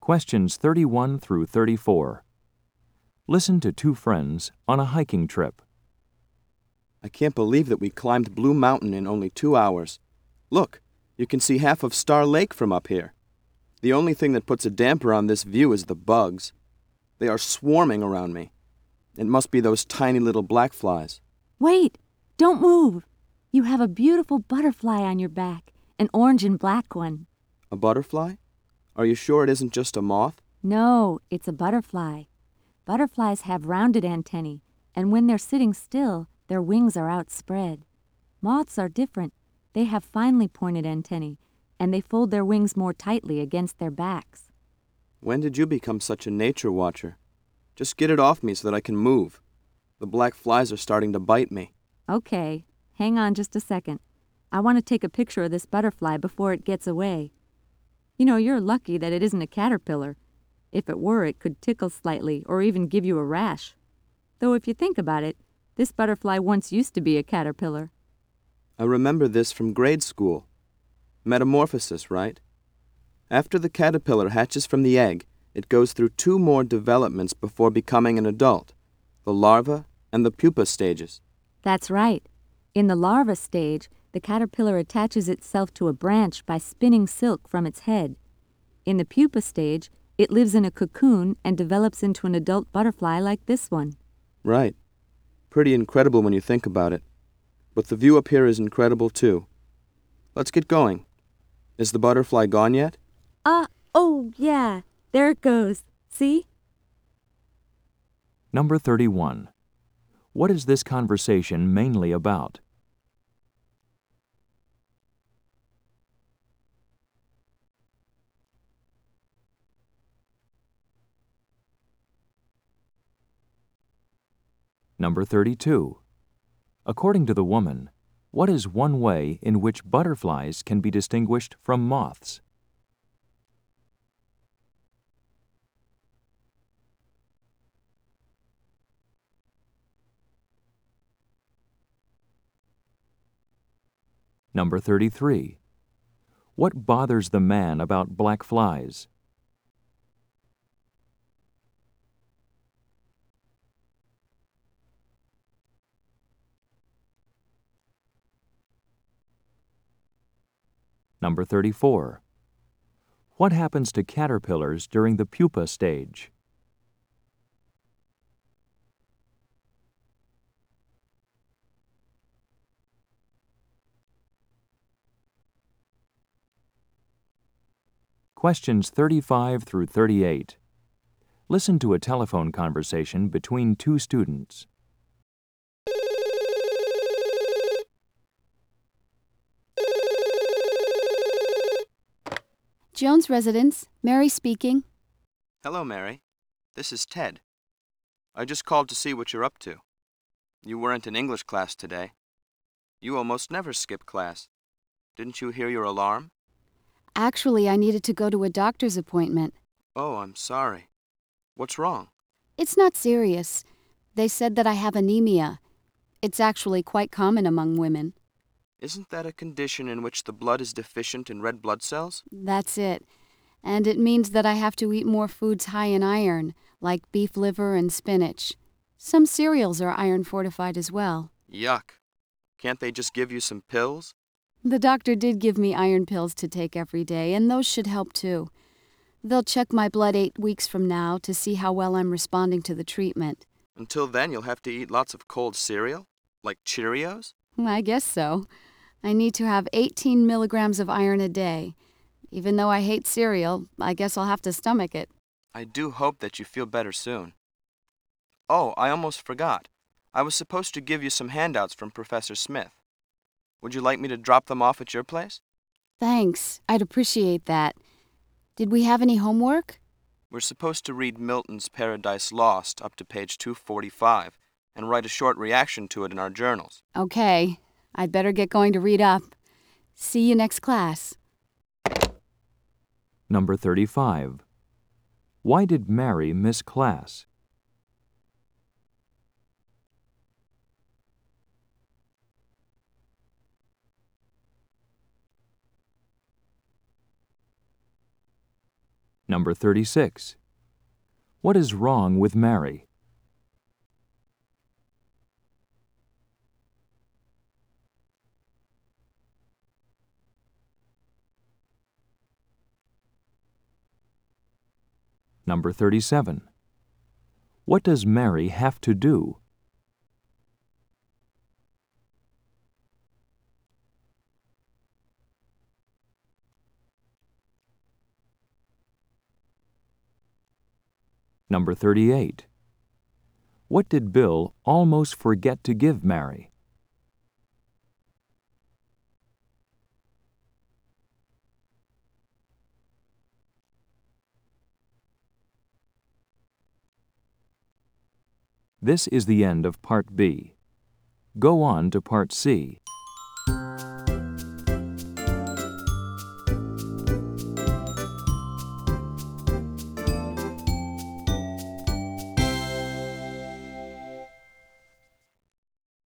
Questions 31 through 34. Listen to two friends on a hiking trip. I can't believe that we climbed Blue Mountain in only 2 hours. Look, you can see half of Star Lake from up here. The only thing that puts a damper on this view is the bugs. They are swarming around me. It must be those tiny little black flies. Wait! Don't move! You have a beautiful butterfly on your back, an orange and black one. A butterfly? Are you sure it isn't just a moth? No, it's a butterfly. Butterflies have rounded antennae, and when they're sitting still, their wings are outspread. Moths are different. They have finely pointed antennae, and they fold their wings more tightly against their backs. When did you become such a nature watcher? Just get it off me so that I can move. The black flies are starting to bite me. Okay, hang on just a second. I want to take a picture of this butterfly before it gets away. You know, you're lucky that it isn't a caterpillar. If it were, it could tickle slightly or even give you a rash. Though if you think about it, this butterfly once used to be a caterpillar. I remember this from grade school. Metamorphosis, right? After the caterpillar hatches from the egg, it goes through 2 more developments before becoming an adult, the larva and the pupa stages. That's right. In the larva stage, the caterpillar attaches itself to a branch by spinning silk from its head. In the pupa stage, it lives in a cocoon and develops into an adult butterfly like this one. Right. Pretty incredible when you think about it. But the view up here is incredible too. Let's get going. Is the butterfly gone yet? Oh yeah, there it goes. See? Number 31. What is this conversation mainly about? Number 32. According to the woman, what is one way in which butterflies can be distinguished from moths? Number 33. What bothers the man about black flies? Number 34. What happens to caterpillars during the pupa stage? Questions 35 through 38. Listen to a telephone conversation between two students. Jones Residence, Mary speaking. Hello, Mary. This is Ted. I just called to see what you're up to. You weren't in English class today. You almost never skip class. Didn't you hear your alarm? Actually, I needed to go to a doctor's appointment. Oh, I'm sorry. What's wrong? It's not serious. They said that I have anemia. It's actually quite common among women. Isn't that a condition in which the blood is deficient in red blood cells? That's it. And it means that I have to eat more foods high in iron, like beef liver and spinach. Some cereals are iron fortified as well. Yuck. Can't they just give you some pills? The doctor did give me iron pills to take every day, and those should help too. They'll check my blood 8 weeks from now to see how well I'm responding to the treatment. Until then, you'll have to eat lots of cold cereal? Like Cheerios? I guess so. I need to have 18 milligrams of iron a day. Even though I hate cereal, I guess I'll have to stomach it. I do hope that you feel better soon. Oh, I almost forgot. I was supposed to give you some handouts from Professor Smith. Would you like me to drop them off at your place? Thanks. I'd appreciate that. Did we have any homework? We're supposed to read Milton's Paradise Lost up to page 245 and write a short reaction to it in our journals. Okay. I'd better get going to read up. See you next class. Number 35. Why did Mary miss class? Number 36. What is wrong with Mary? Number 37. What does Mary have to do? Number 38. What did Bill almost forget to give Mary? This is the end of Part B. Go on to Part C.